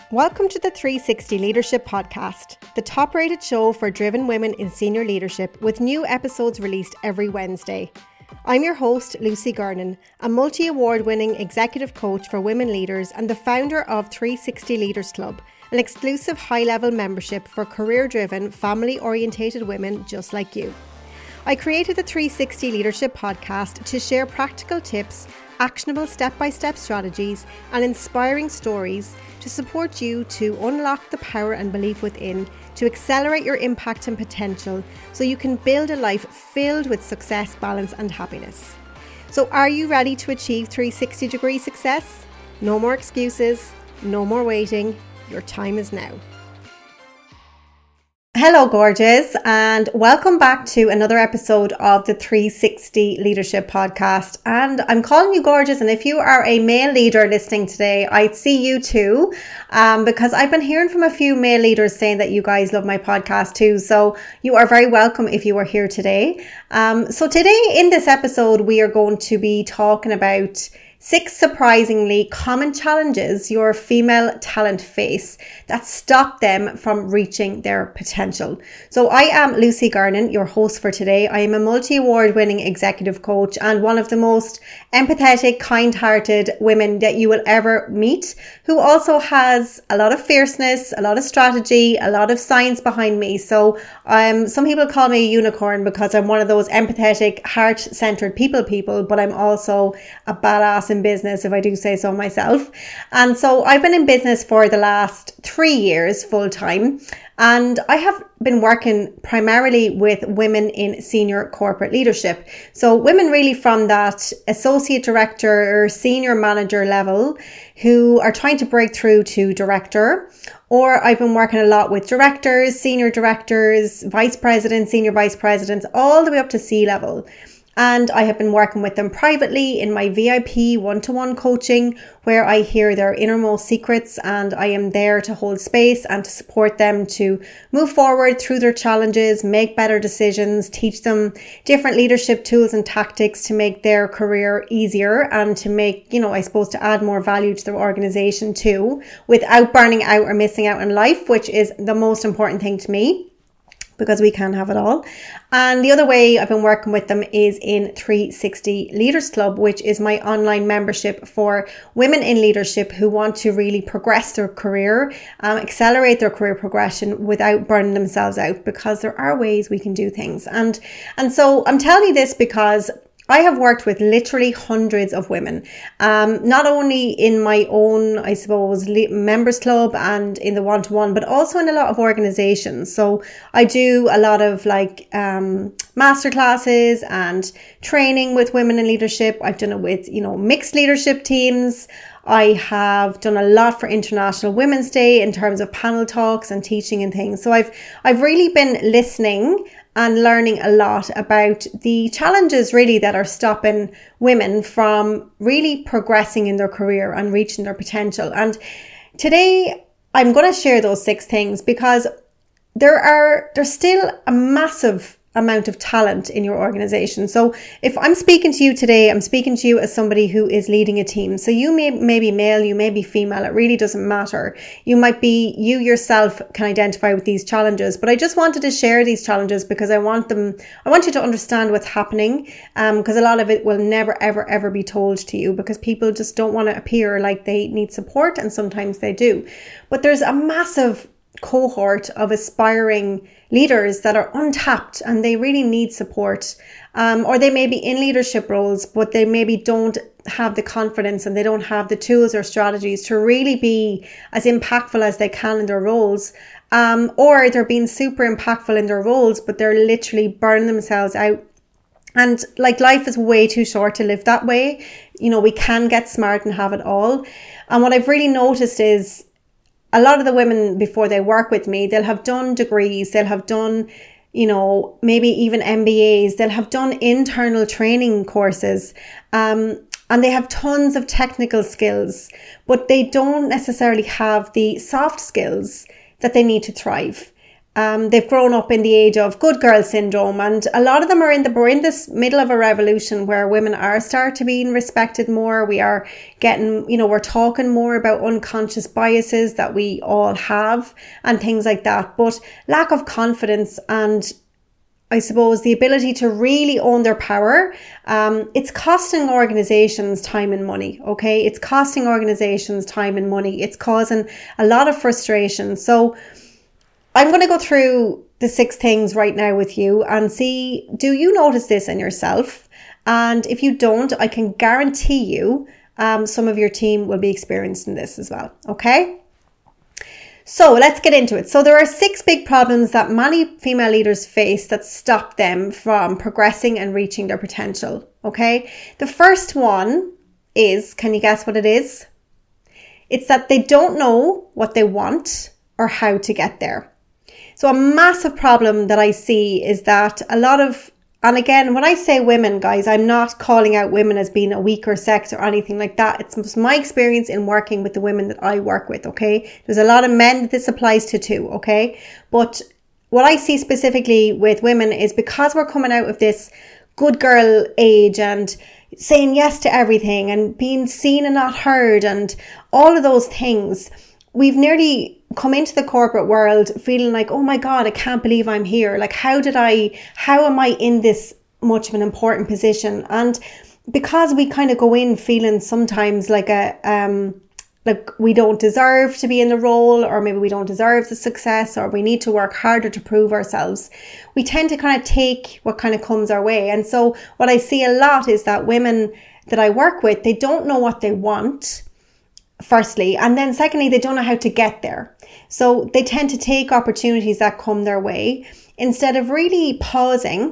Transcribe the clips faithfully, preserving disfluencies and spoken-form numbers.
Welcome to the three sixty Leadership Podcast, the top-rated show for driven women in senior leadership, with new episodes released every Wednesday. I'm your host, Lucy Gernon, a multi-award-winning executive coach for women leaders and the founder of three sixty Leaders Club, an exclusive high-level membership for career-driven, family-orientated women just like you. I created the three sixty Leadership Podcast to share practical tips, actionable step-by-step strategies, and inspiring stories to support you to unlock the power and belief within, to accelerate your impact and potential so you can build a life filled with success, balance, and happiness. So are you ready to achieve three sixty degree success? No more excuses, no more waiting. Your time is now. Hello, gorgeous, and welcome back to another episode of the three sixty Leadership Podcast. And I'm calling you gorgeous, and if you are a male leader listening today, I see you too, um, because I've been hearing from a few male leaders saying that you guys love my podcast too. So you are very welcome if you are here today. Um, so today in this episode, we are going to be talking about six surprisingly common challenges your female talent face that stop them from reaching their potential. So I am Lucy Gernon, your host for today. I am a multi-award winning executive coach and one of the most empathetic, kind-hearted women that you will ever meet, who also has a lot of fierceness, a lot of strategy, a lot of science behind me. So um, some people call me a unicorn because I'm one of those empathetic, heart-centered people people, but I'm also a badass in business, if I do say so myself. And so I've been in business for the last three years full time, and I have been working primarily with women in senior corporate leadership. So women really from that associate director or senior manager level who are trying to break through to director. Or I've been working a lot with directors, senior directors, vice presidents, senior vice presidents, all the way up to C-level. And I have been working with them privately in my V I P one-to-one coaching, where I hear their innermost secrets, and I am there to hold space and to support them to move forward through their challenges, make better decisions, teach them different leadership tools and tactics to make their career easier and to make, you know, I suppose to add more value to their organization too, without burning out or missing out on life, which is the most important thing to me, because we can have it all. And the other way I've been working with them is in three sixty Leaders Club, which is my online membership for women in leadership who want to really progress their career, um, accelerate their career progression without burning themselves out, because there are ways we can do things. And, and so I'm telling you this because I have worked with literally hundreds of women, um, not only in my own, I suppose, members club and in the one-to-one, but also in a lot of organizations. So I do a lot of like um, masterclasses and training with women in leadership. I've done it with, you know, mixed leadership teams. I have done a lot for International Women's Day in terms of panel talks and teaching and things. So I've I've really been listening and learning a lot about the challenges really that are stopping women from really progressing in their career and reaching their potential. And today I'm going to share those six things because there are there's still a massive amount of talent in your organization. So if I'm speaking to you today, I'm speaking to you as somebody who is leading a team. So you may, may be male, you may be female, it really doesn't matter. You might be, you yourself can identify with these challenges, but I just wanted to share these challenges because I want them, I want you to understand what's happening, um, because a lot of it will never, ever, ever be told to you because people just don't want to appear like they need support, and sometimes they do. But there's a massive cohort of aspiring leaders that are untapped and they really need support, um, or they may be in leadership roles but they maybe don't have the confidence and they don't have the tools or strategies to really be as impactful as they can in their roles, um, or they're being super impactful in their roles but they're literally burning themselves out. And like, life is way too short to live that way. You know, we can get smart and have it all. And what I've really noticed is a lot of the women, before they work with me, they'll have done degrees, they'll have done, you know, maybe even M B As, they'll have done internal training courses, um, and they have tons of technical skills, but they don't necessarily have the soft skills that they need to thrive. Um, they've grown up in the age of good girl syndrome, and a lot of them are in the we're in this middle of a revolution where women are start to being respected more. We are getting, you know, we're talking more about unconscious biases that we all have and things like that. But lack of confidence and, I suppose, the ability to really own their power, um, it's costing organizations time and money, okay? It's costing organizations time and money. It's causing a lot of frustration. So I'm going to go through the six things right now with you and see, do you notice this in yourself? And if you don't, I can guarantee you um, some of your team will be experiencing this as well, okay? So let's get into it. So there are six big problems that many female leaders face that stop them from progressing and reaching their potential, okay? The first one is, can you guess what it is? It's that they don't know what they want or how to get there. So a massive problem that I see is that a lot of, and again, when I say women, guys, I'm not calling out women as being a weaker sex or anything like that. It's my experience in working with the women that I work with, okay? There's a lot of men that this applies to too, okay? But what I see specifically with women is because we're coming out of this good girl age and saying yes to everything and being seen and not heard and all of those things, we've nearly come into the corporate world feeling like, oh my God, I can't believe I'm here. Like, how did I, how am I in this much of an important position? And because we kind of go in feeling sometimes like a, um, like we don't deserve to be in the role, or maybe we don't deserve the success, or we need to work harder to prove ourselves, we tend to kind of take what kind of comes our way. And so what I see a lot is that women that I work with, they don't know what they want, firstly, and then secondly, they don't know how to get there. So they tend to take opportunities that come their way instead of really pausing,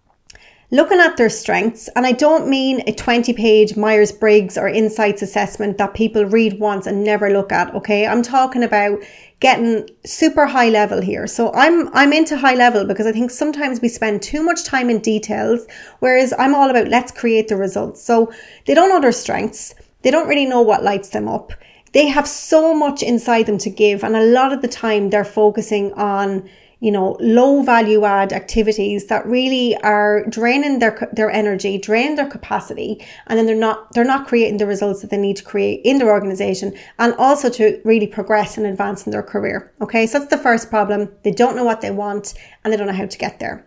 looking at their strengths. And I don't mean a twenty page Myers-Briggs or Insights assessment that people read once and never look at, okay? I'm talking about getting super high level here. So I'm I'm into high level because I think sometimes we spend too much time in details, whereas I'm all about let's create the results. So they don't know their strengths. They don't really know what lights them up. They have so much inside them to give. And a lot of the time they're focusing on, you know, low value add activities that really are draining their, their energy, draining their capacity. And then they're not, they're not creating the results that they need to create in their organization and also to really progress and advance in their career. Okay. So that's the first problem. They don't know what they want and they don't know how to get there.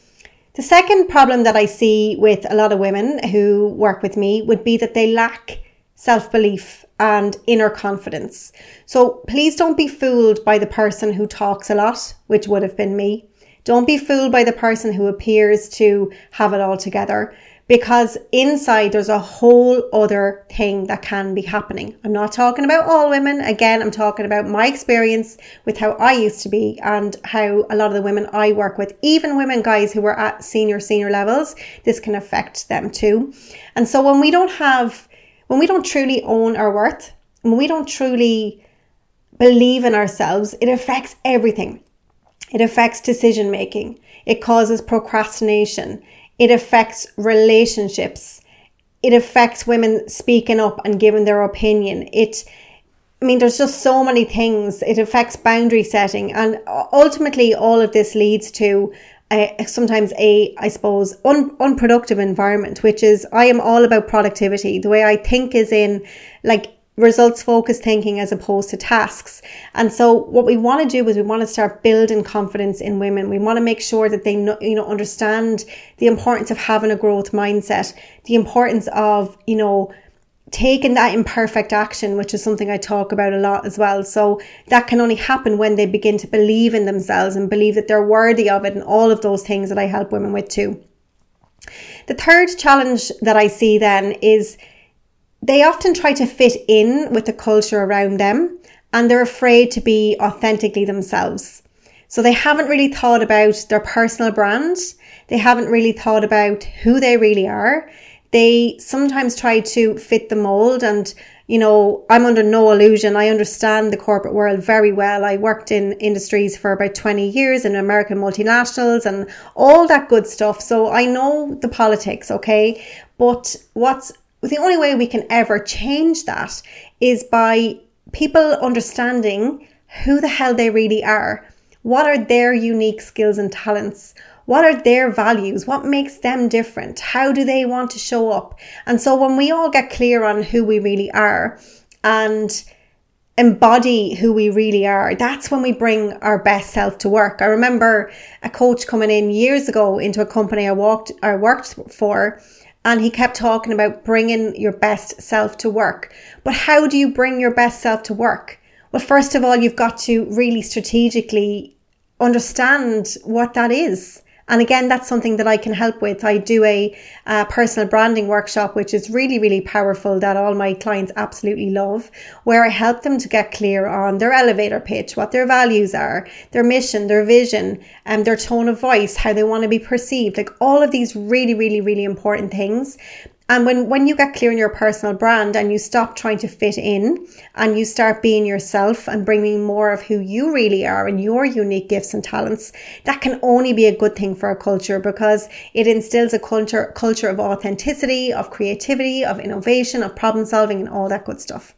The second problem that I see with a lot of women who work with me would be that they lack self-belief and inner confidence. So please don't be fooled by the person who talks a lot, which would have been me. Don't be fooled by the person who appears to have it all together, because inside there's a whole other thing that can be happening. I'm not talking about all women. Again, I'm talking about my experience with how I used to be and how a lot of the women I work with, even women, guys, who are at senior, senior levels, this can affect them too. And so when we don't have When we don't truly own our worth, when we don't truly believe in ourselves, it affects everything. It affects decision making. It causes procrastination. It affects relationships. It affects women speaking up and giving their opinion. It, I mean, there's just so many things. It affects boundary setting. And ultimately, all of this leads to Uh, sometimes a, I suppose, un, unproductive environment, which is, I am all about productivity. The way I think is in like results focused thinking as opposed to tasks. And so what we want to do is we want to start building confidence in women. We want to make sure that they know, you know, understand the importance of having a growth mindset, the importance of, you know, taking that imperfect action, which is something I talk about a lot as well. So that can only happen when they begin to believe in themselves and believe that they're worthy of it, and all of those things that I help women with too. The third challenge that I see then is they often try to fit in with the culture around them, and they're afraid to be authentically themselves. So they haven't really thought about their personal brand. They haven't really thought about who they really are. They sometimes try to fit the mold, and, you know, I'm under no illusion. I understand the corporate world very well. I worked in industries for about twenty years in American multinationals and all that good stuff. So I know the politics, okay? But what's the only way we can ever change that is by people understanding who the hell they really are, What are their unique skills and talents? What are their values? What makes them different? How do they want to show up? And so when we all get clear on who we really are and embody who we really are, that's when we bring our best self to work. I remember a coach coming in years ago into a company I walked or worked for, and he kept talking about bringing your best self to work. But how do you bring your best self to work? Well, first of all, you've got to really strategically understand what that is. And again, that's something that I can help with. I do a, a personal branding workshop, which is really, really powerful, that all my clients absolutely love, where I help them to get clear on their elevator pitch, what their values are, their mission, their vision, and their tone of voice, how they want to be perceived, like all of these really, really, really important things. And when, when you get clear on your personal brand and you stop trying to fit in and you start being yourself and bringing more of who you really are and your unique gifts and talents, that can only be a good thing for a culture, because it instills a culture, culture of authenticity, of creativity, of innovation, of problem solving, and all that good stuff.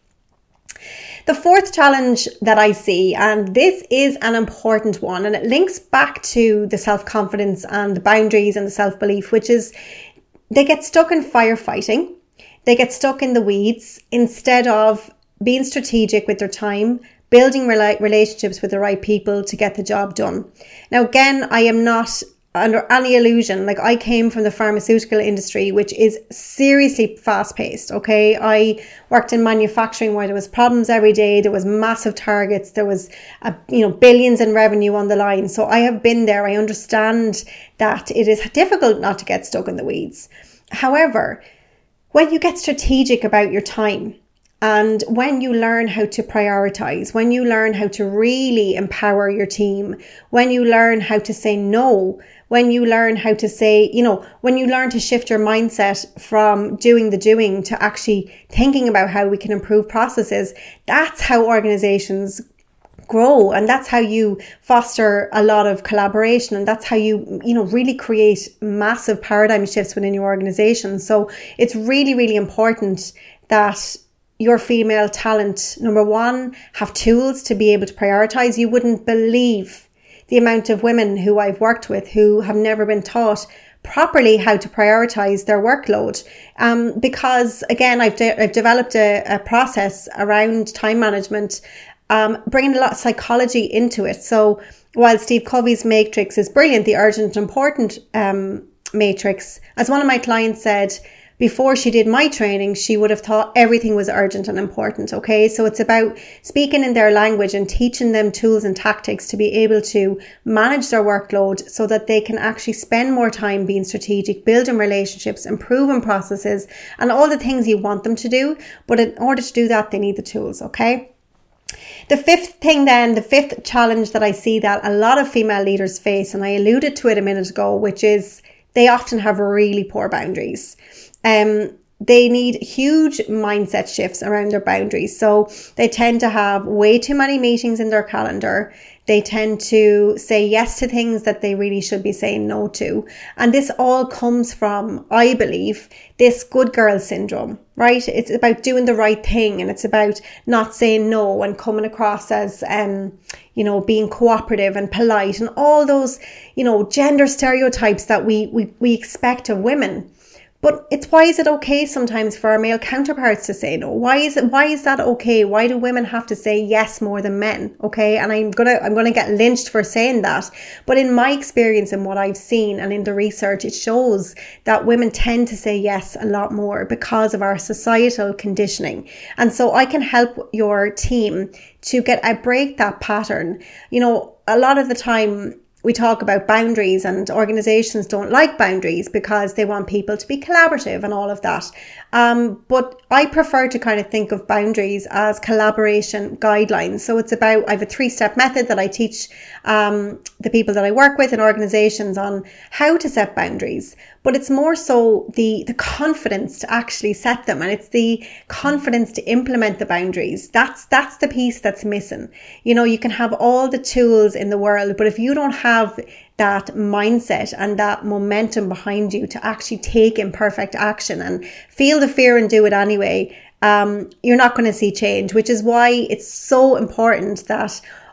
The fourth challenge that I see, and this is an important one, and it links back to the self-confidence and the boundaries and the self-belief, which is they get stuck in firefighting. They get stuck in the weeds instead of being strategic with their time, building rela- relationships with the right people to get the job done. Now, again, I am not under any illusion. Like, I came from the pharmaceutical industry, which is seriously fast paced. Okay. I worked in manufacturing where there was problems every day. There was massive targets. There was, a, you know, billions in revenue on the line. So I have been there. I understand that it is difficult not to get stuck in the weeds. However, when you get strategic about your time, and when you learn how to prioritize, when you learn how to really empower your team, when you learn how to say no, when you learn how to say, you know, when you learn to shift your mindset from doing the doing to actually thinking about how we can improve processes, that's how organizations grow. And that's how you foster a lot of collaboration. And that's how you, you know, really create massive paradigm shifts within your organization. So it's really, really important that your female talent, number one, have tools to be able to prioritize. You wouldn't believe the amount of women who I've worked with who have never been taught properly how to prioritize their workload. Um, because again, I've, de- I've developed a, a process around time management, um, bringing a lot of psychology into it. So while Steve Covey's matrix is brilliant, the urgent and important um, matrix, as one of my clients said, before she did my training, she would have thought everything was urgent and important. Okay. So it's about speaking in their language and teaching them tools and tactics to be able to manage their workload so that they can actually spend more time being strategic, building relationships, improving processes, and all the things you want them to do. But in order to do that, they need the tools. Okay. The fifth thing then, the fifth challenge that I see that a lot of female leaders face, and I alluded to it a minute ago, which is they often have really poor boundaries. Um, they need huge mindset shifts around their boundaries. So they tend to have way too many meetings in their calendar. They tend to say yes to things that they really should be saying no to. And this all comes from, I believe, this good girl syndrome, right? It's about doing the right thing, and it's about not saying no and coming across as, um, you know, being cooperative and polite, and all those, you know, gender stereotypes that we, we, we expect of women. But it's, why is it okay sometimes for our male counterparts to say no? Why is it, why is that okay? Why do women have to say yes more than men? Okay. And I'm gonna, I'm gonna get lynched for saying that. But in my experience and what I've seen and in the research, it shows that women tend to say yes a lot more because of our societal conditioning. And so I can help your team to get, I break that pattern. You know, a lot of the time, we talk about boundaries, and organizations don't like boundaries because they want people to be collaborative and all of that. Um, but I prefer to kind of think of boundaries as collaboration guidelines. So it's about, I have a three-step method that I teach um, the people that I work with in organizations on how to set boundaries. But it's more so the, the confidence to actually set them, and it's the confidence to implement the boundaries. That's, that's the piece that's missing. You know, you can have all the tools in the world, but if you don't have that mindset and that momentum behind you to actually take imperfect action and feel the fear and do it anyway, um, you're not going to see change, which is why it's so important that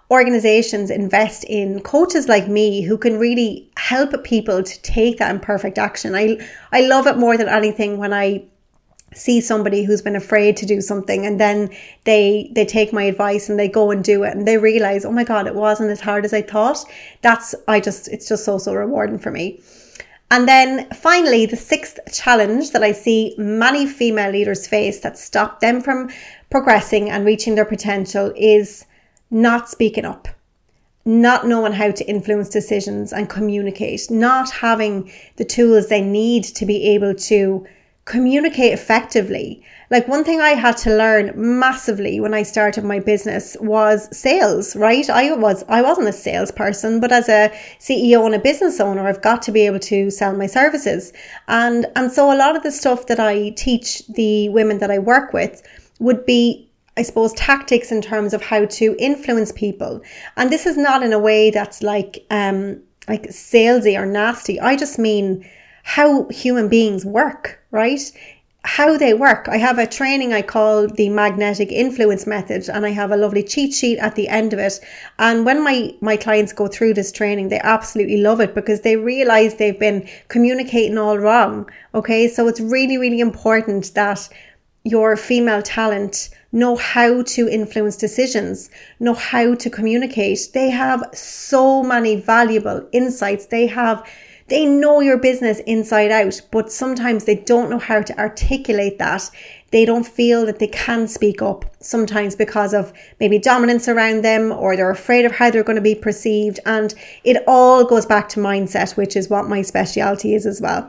organizations invest in coaches like me who can really help people to take that imperfect action. I, I love it more than anything when I see somebody who's been afraid to do something and then they they take my advice and they go and do it and they realize, oh my God, it wasn't as hard as I thought. That's, I just, it's just so, so rewarding for me. And then finally, the sixth challenge that I see many female leaders face that stop them from progressing and reaching their potential is not speaking up, not knowing how to influence decisions and communicate, not having the tools they need to be able to communicate effectively. Like, one thing I had to learn massively when I started my business was sales, right? I was, I wasn't a salesperson, but as a C E O and a business owner, I've got to be able to sell my services. And, and so a lot of the stuff that I teach the women that I work with would be, I suppose, tactics in terms of how to influence people. And this is not in a way that's like, um, like salesy or nasty. I just mean how human beings work, right? How they work. I have a training I call the magnetic influence method, and I have a lovely cheat sheet at the end of it. And when my, my clients go through this training, they absolutely love it because they realize they've been communicating all wrong. Okay. So it's really, really important that your female talent know how to influence decisions, know how to communicate. They have so many valuable insights. They have They know your business inside out, but sometimes they don't know how to articulate that. They don't feel that they can speak up, sometimes because of maybe dominance around them, or they're afraid of how they're going to be perceived. And it all goes back to mindset, which is what my specialty is as well.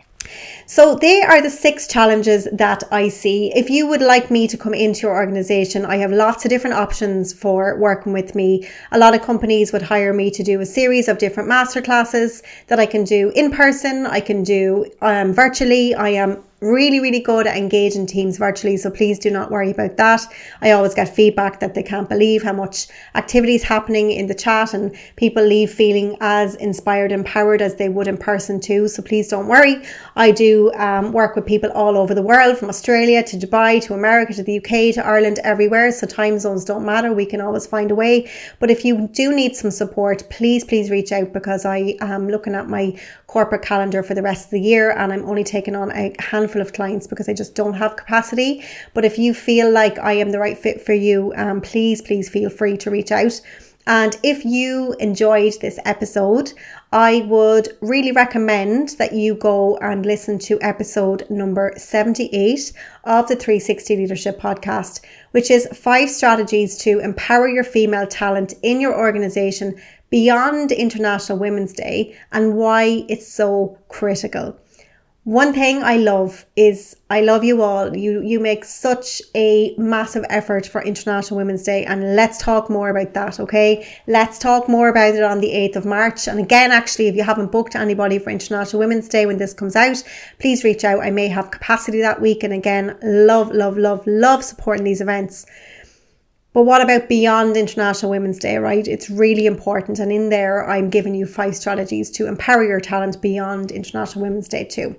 So they are the six challenges that I see. If you would like me to come into your organization, I have lots of different options for working with me. A lot of companies would hire me to do a series of different masterclasses that I can do in person. I can do um, virtually. I am really, really good at engaging teams virtually, so please do not worry about that. I always get feedback that they can't believe how much activity is happening in the chat, and people leave feeling as inspired, empowered as they would in person too, so please don't worry. I do um, work with people all over the world, from Australia to Dubai to America to the U K to Ireland, everywhere, so time zones don't matter. We can always find a way. But if you do need some support, please, please reach out, because I am looking at my corporate calendar for the rest of the year and I'm only taking on a handful of clients because I just don't have capacity. But if you feel like I am the right fit for you, um, please, please feel free to reach out. And if you enjoyed this episode, I would really recommend that you go and listen to episode number seventy-eight of the three sixty Leadership Podcast, which is five strategies to empower your female talent in your organization beyond International Women's Day and why it's so critical. One thing I love is I love you all. You you make such a massive effort for International Women's Day, and let's talk more about that, okay? Let's talk more about it on the eighth of March. And again, actually, if you haven't booked anybody for International Women's Day when this comes out, please reach out. I may have capacity that week. And again, love, love, love, love supporting these events. But what about beyond International Women's Day, right? It's really important. And in there, I'm giving you five strategies to empower your talent beyond International Women's Day too.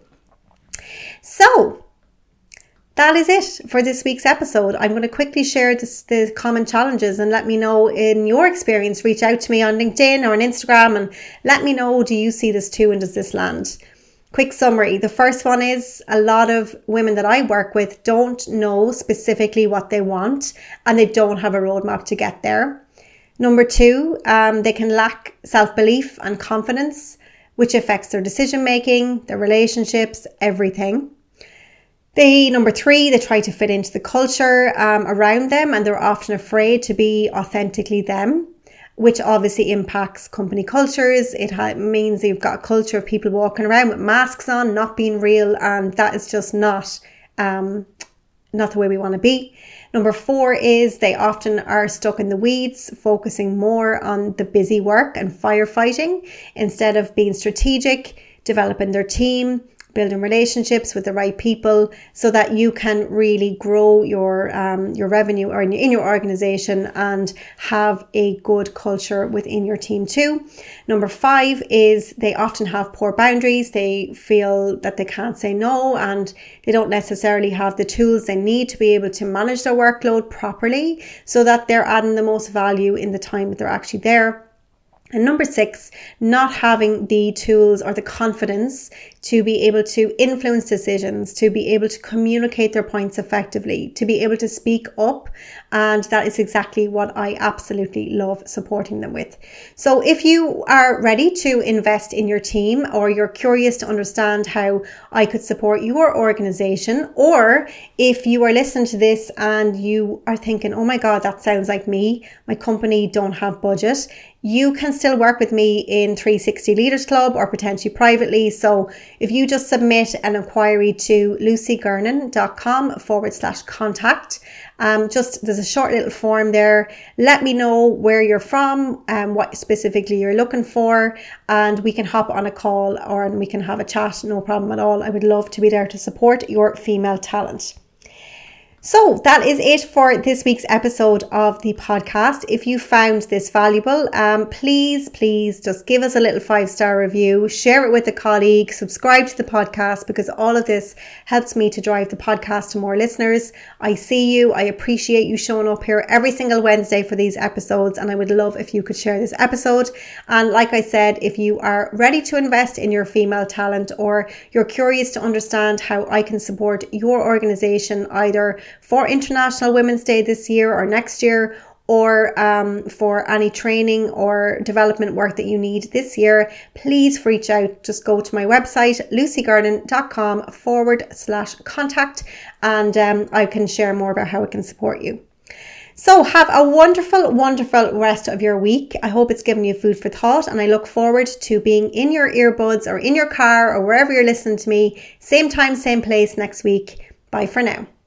So that is it for this week's episode. I'm going to quickly share this, the common challenges, and let me know in your experience. Reach out to me on LinkedIn or on Instagram and let me know, do you see this too, and does this land? Quick summary. The first one is a lot of women that I work with don't know specifically what they want, and they don't have a roadmap to get there. Number two, um, they can lack self-belief and confidence, which affects their decision making, their relationships, everything. They, number three, they try to fit into the culture um, around them, and they're often afraid to be authentically them, which obviously impacts company cultures. It ha- means you've got a culture of people walking around with masks on, not being real, and that is just not um, not the way we want to be. Number four is they often are stuck in the weeds, focusing more on the busy work and firefighting instead of being strategic, developing their team, building relationships with the right people so that you can really grow your um, your revenue or in, in your organization and have a good culture within your team too. Number five is they often have poor boundaries. They feel that they can't say no, and they don't necessarily have the tools they need to be able to manage their workload properly so that they're adding the most value in the time that they're actually there. And number six, not having the tools or the confidence to be able to influence decisions, to be able to communicate their points effectively, to be able to speak up. And that is exactly what I absolutely love supporting them with. So if you are ready to invest in your team, or you're curious to understand how I could support your organization, or if you are listening to this and you are thinking, oh my God, that sounds like me, my company don't have budget, you can still work with me in three sixty Leaders Club or potentially privately. So if you just submit an inquiry to lucygurnan.com forward slash contact, um, just there's a short little form there. Let me know where you're from and um, what specifically you're looking for, and we can hop on a call or and we can have a chat. No problem at all. I would love to be there to support your female talent. So that is it for this week's episode of the podcast. If you found this valuable, um, please, please just give us a little five-star review, share it with a colleague, subscribe to the podcast, because all of this helps me to drive the podcast to more listeners. I see you. I appreciate you showing up here every single Wednesday for these episodes, and I would love if you could share this episode. And like I said, if you are ready to invest in your female talent, or you're curious to understand how I can support your organization, either for International Women's Day this year or next year, or um, for any training or development work that you need this year, please reach out. Just go to my website, lucygurnan.com forward slash contact, and um, I can share more about how I can support you. So have a wonderful, wonderful rest of your week. I hope it's given you food for thought, and I look forward to being in your earbuds or in your car or wherever you're listening to me. Same time, same place next week. Bye for now.